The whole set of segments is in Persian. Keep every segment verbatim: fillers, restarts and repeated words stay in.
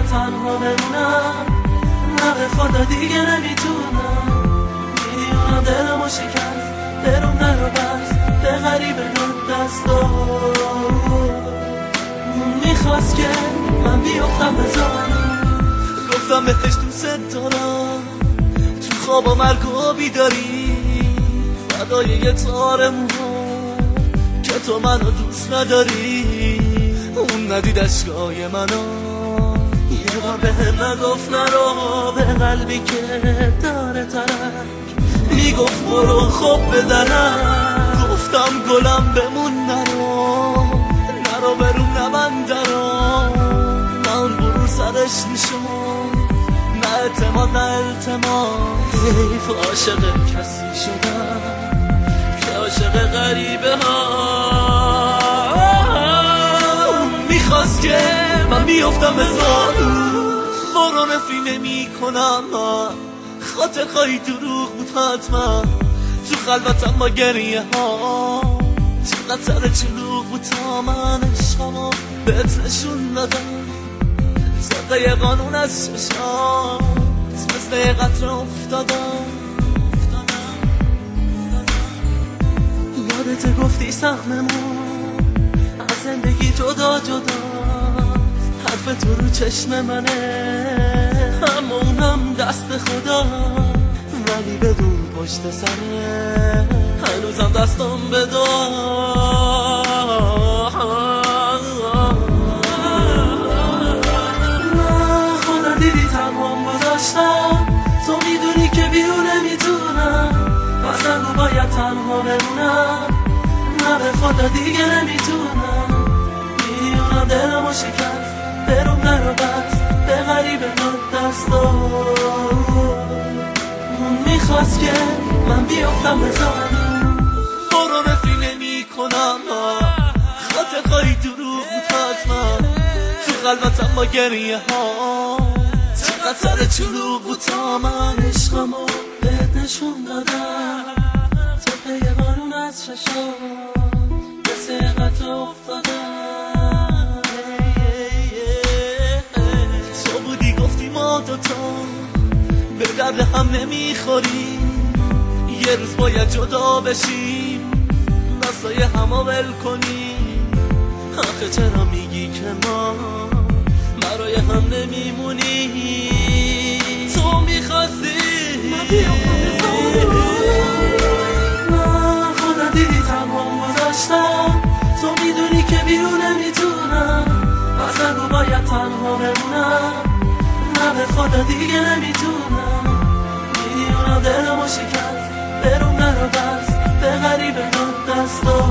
باید تنها بمونم، نه به خدا دیگه نمیتونم. میدونم دلمو شکست، دلم نرو بست به غریبه داد دستا. میخواست که من بیفتم به زانو، گفتم بهش دوست دارم، تو خواب و مرگ و بیداری فدای یه تار موها که تو منو دوست نداری. اون ندید اشکای منو، یه بار به هم نگفت نرو به قلبی که داره ترک، میگفت برو خوب به درک. گفتم گلم بمون نرو، نرو برون نبند درو. من برو سرش میشم، نه اعتماد نه التماس. حیف عاشق کسی شدم که عاشق غریبه ها. میخواست که من بیفتم به زانو، برو نفی نمی کنم من، خاطر خواهی دروغ بود حتما. تو خلوتم با گریه ها، چقدر سر چلوغ بود تا من عشقمو بهت نشون دادم. طبقه یه قانون از چشات مثل یه قطره افتادم. یادت گفتی سهممون از زندگی جدا جداست، حرف تو رو چشم منه، اما اونم دست خدا. ولی بدون پشت سره هنوزم دستم بدار. خدا دیدی تنهام گذاشتم، تو میدونی که بیرون نمیتونم. پس نگو باید تنها بمونم، نه به خدا دیگه نمیتونم. میدونم دلمو شکست، برم نرو بست به غریبه داد دستا. اون میخواست که من بیفتم به زانو، برو نفی نمی کنم خاطر خواهی دروغ بود حتما. تو خلوتم با گریه ها، چقدر سر چلوغ بود تا من عشقمو بهت نشون دادم. طبقه یه قانون از ششات مثل قطره افتادم. تو بودی گفتی ما دوتا به درد هم نمیخوریم، یه روز باید جدا بشیم، دستای همو ول کنیم. آخه چرا میگی که ما برای هم نمیمونی؟ تو میخواستی من بیفتم به زانو، نه خدا دیدی تنهام گذاشتم، تو میدونی که بیرون نمیتونم. پس نگو باید تنها بمونم، نه به خدا دیگه نمیتونم. میدونم دلمو شکست، برم نرو بست به غریبه داد دستا.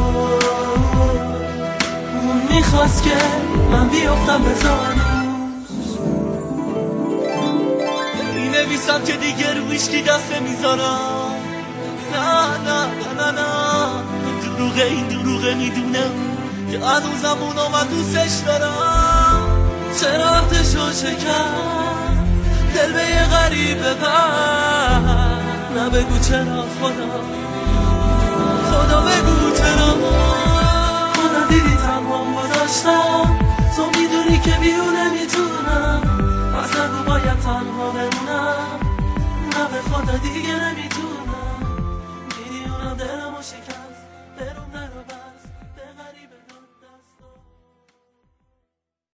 اون میخواست که من بیفتم به زانو. نویسم که دیگه رو هیچکی دست نمیذارم. نه نه نه نه نه دروغه، این دروغه میدونم که هنوزم اونو من دوستش دارم. چرا وقتشو شکست دل به یه غریبه بر، نه بگو چرا خدا، خدا بگو چرا. خدا دیدی تنهام گذاشتم، تو میدونی که بیرون نمیتونم. پس نگو باید تنها بمونم، نه به خدا دیگه نمیتونم.